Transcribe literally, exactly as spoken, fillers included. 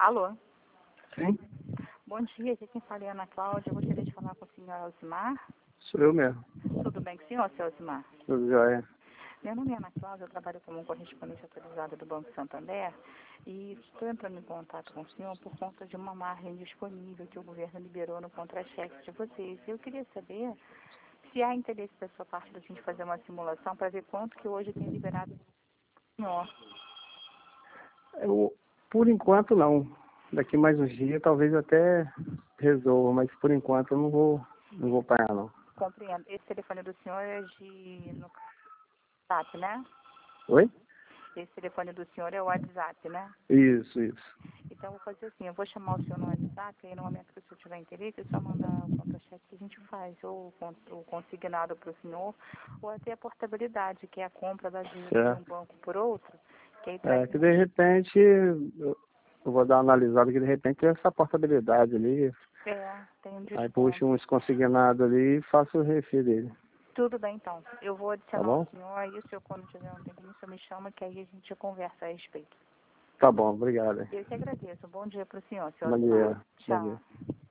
Alô? Sim, Bom dia, aqui quem fala é Ana Cláudia. Eu gostaria de falar com o senhor Elzimar. sou eu mesmo. Tudo bem com o senhor, senhor Elzimar? Tudo jóia. Meu nome é Ana Cláudia, eu trabalho como correspondente autorizada do Banco Santander e estou entrando em contato com o senhor por conta de uma margem disponível que o governo liberou no contra-cheque de vocês. Eu queria saber se há interesse da sua parte da gente fazer uma simulação para ver quanto que hoje tem liberado o senhor. Eu, por enquanto não. Daqui mais uns dias talvez até resolva, mas por enquanto eu não vou, não vou parar não. Compreendo. Esse telefone do senhor é de no WhatsApp, né? Oi? Esse telefone do senhor é o WhatsApp, né? Isso, isso. Então, eu vou fazer assim, eu vou chamar o senhor no WhatsApp, e aí no momento que o senhor tiver interesse, é só mandar o contra-cheque que a gente faz, ou o con- o consignado para o senhor, ou até a portabilidade, que é a compra da dívida de um Certo. banco por outro, que aí É traz... que de repente eu, eu vou dar uma analisada que de repente essa portabilidade ali, É, tem um aí desconto. puxo uns consignados ali e faço o refil dele. Tudo bem, então. Eu vou Tá adicionar o bom? senhor, aí o senhor, quando tiver um tempinho, o senhor me chama, que aí a gente conversa a respeito. Tá bom, obrigado. Eu que agradeço. Bom dia para o senhor, senhor Bom Osmar. dia. Bom dia. Tchau.